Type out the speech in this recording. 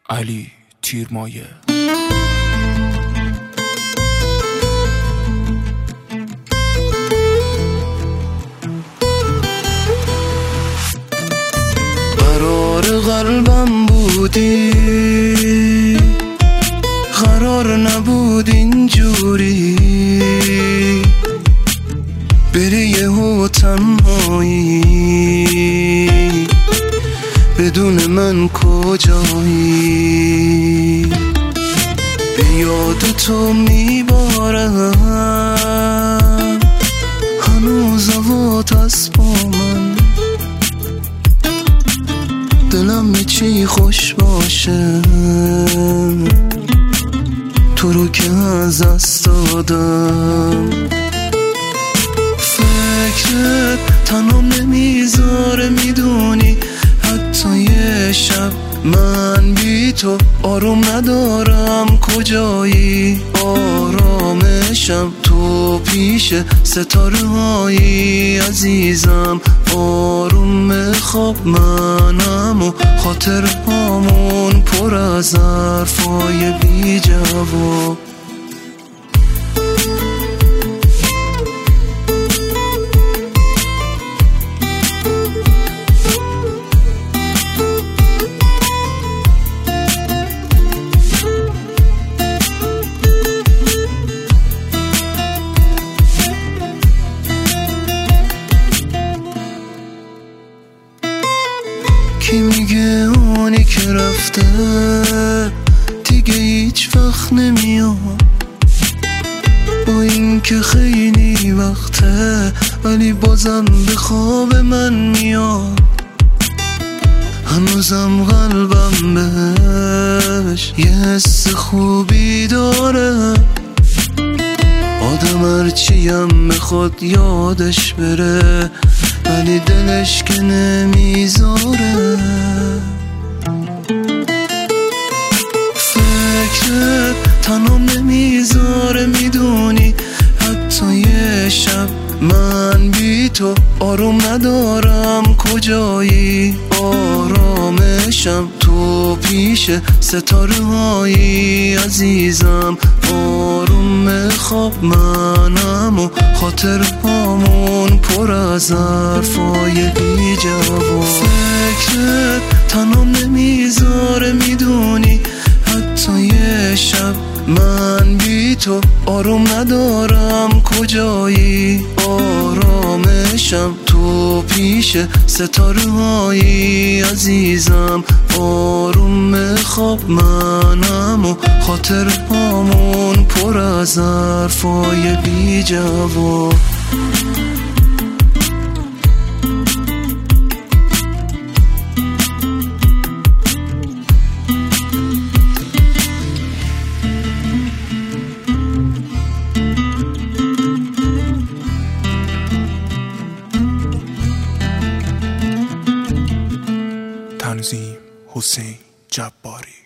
علی تیرمایه. قرار قلبم بودی، قرار نبود اینجوری بری یهو تنهایی، بدون من کجایی؟ به یاد تو میبارم هنوز هوات از با من، دلم به چی خوش باشه تو رو که از دست دادم. فکرت تنم نمیذاره میدونی، حتی یه شب من بی تو آروم ندارم. کجایی؟ آرامشم تو پیش ستاره هایی عزیزم. آروم خواب منم و خاطر هامون پر از حرفای بی جواب. کی میگه اونی که رفته دیگه هیچ وقت نمیاد؟ با این که خیلی وقته ولی بازم به خواب من میاد. هنوزم قلبم بهش یه حس خوبی داره، آدم هرچیم بخواد یادش بره ولی دلش که نمیذاره. فکرت تنم نمیذاره میدونی، حتی یه شب من بی تو آروم ندارم. کجایی؟ آرامشم تو پیش ستاره هایی عزیزم. آروم خواب منم و خاطر هامون پر از حرفای بی جواب. فکرت تنم نمیذاره میدونی، حتی یه شب من بی تو آروم ندارم. کجایی؟ آرامشم تو پیش ستاره هایی عزیزم. آروم خواب منم و خاطر هامون پر از حرفای بی جواب. تنظیم حسین جباری.